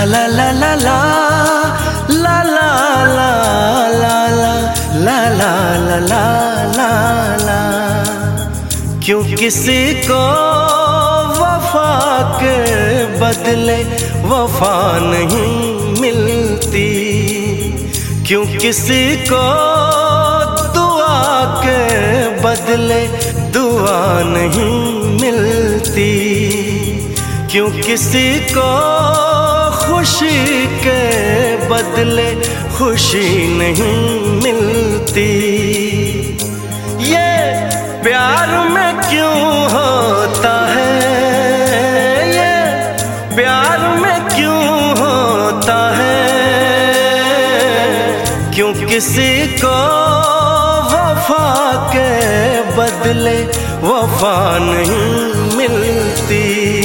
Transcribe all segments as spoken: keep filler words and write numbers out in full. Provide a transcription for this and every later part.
ला ला ला ला ला ला ला ला ला ला ला ला ला ला। क्यों किसी को वफा के बदले वफा नहीं मिलती, क्यों किसी को दुआ के बदले दुआ नहीं मिलती, क्यों किसी को खुशी के बदले खुशी नहीं मिलती। ये प्यार में क्यों होता है, ये प्यार में क्यों होता है, क्यों किसी को वफा के बदले वफा नहीं मिलती।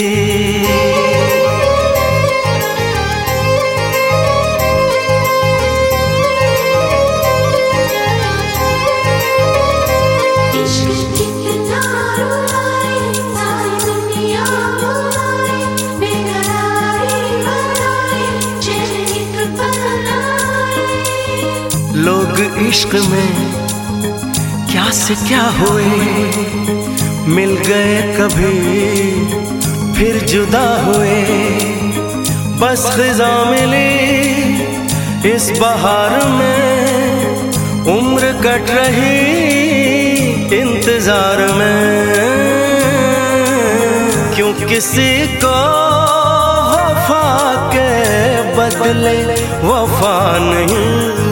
लोग इश्क में क्या से क्या हुए, मिल गए कभी फिर जुदा हुए। बस ख़िज़ा मिली इस बहार में, उम्र कट रही इंतजार में। क्यों किसी को वफा के बदले वफा नहीं